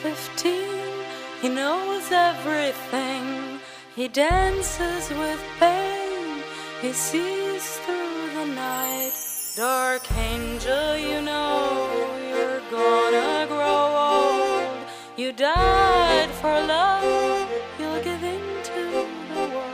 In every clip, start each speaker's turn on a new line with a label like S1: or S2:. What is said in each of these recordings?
S1: 15, he knows everything. He dances with pain, he sees through the night. Dark angel, you know you're gonna grow old. You died for love, you'll give in to the world.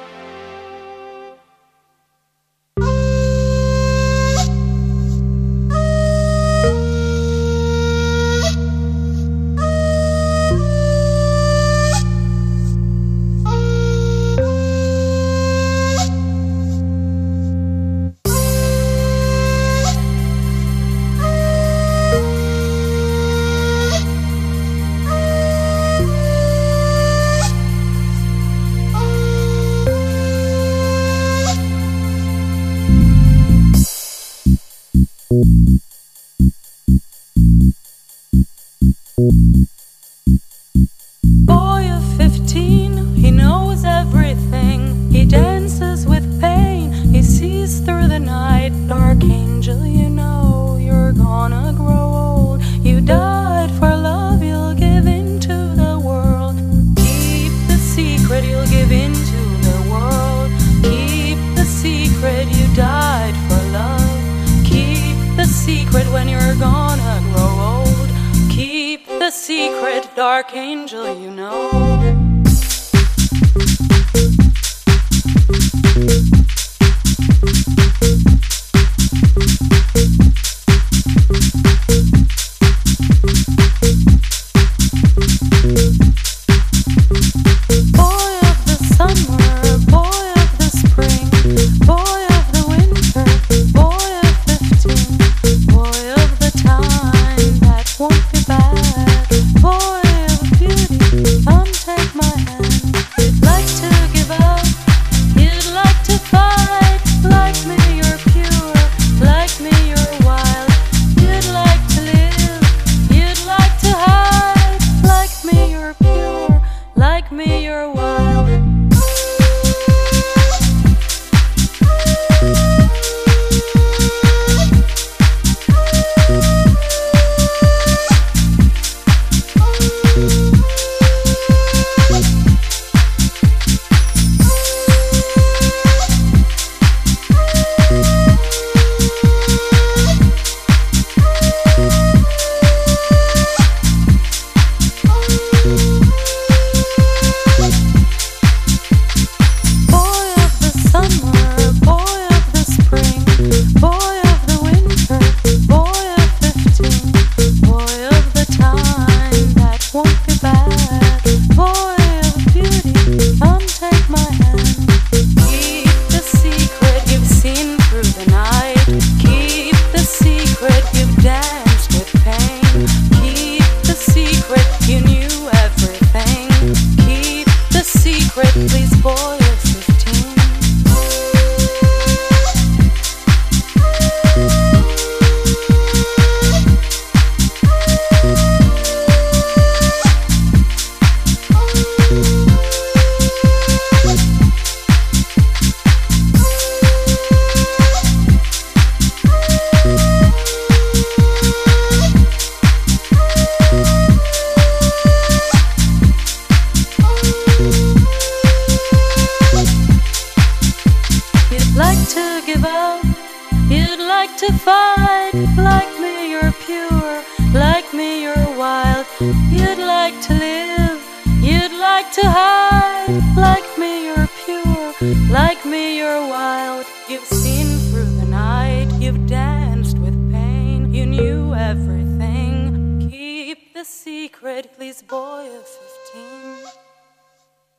S1: Boy of 15, he knows everything. He dances with pain, he sees through the night. Dark angel, you know you're gonna grow old. You died for love, you'll give in to the world. Keep the secret, you'll give in to the world. Keep the secret, you died for love. Keep the secret when you're gonna grow old. Keep the secret, dark angel, you know. Boy of the summer, boy of the spring, boy of the winter, boy of 15, boy of the time that won't be back. Boy of beauty, come take my hand. You'd like to give up, you'd like to fight. Like me you're pure, like me you're wild. You'd like to live, you'd like to hide. Like me you're pure, like me you're wild. Please, boy of 15. To give up, you'd like to fight. Like me you're pure, like me you're wild. You'd like to live, you'd like to hide. Like me you're pure, like me you're wild. You've seen through the night, you've danced with pain. You knew everything. Keep the secret, please, boy of 15.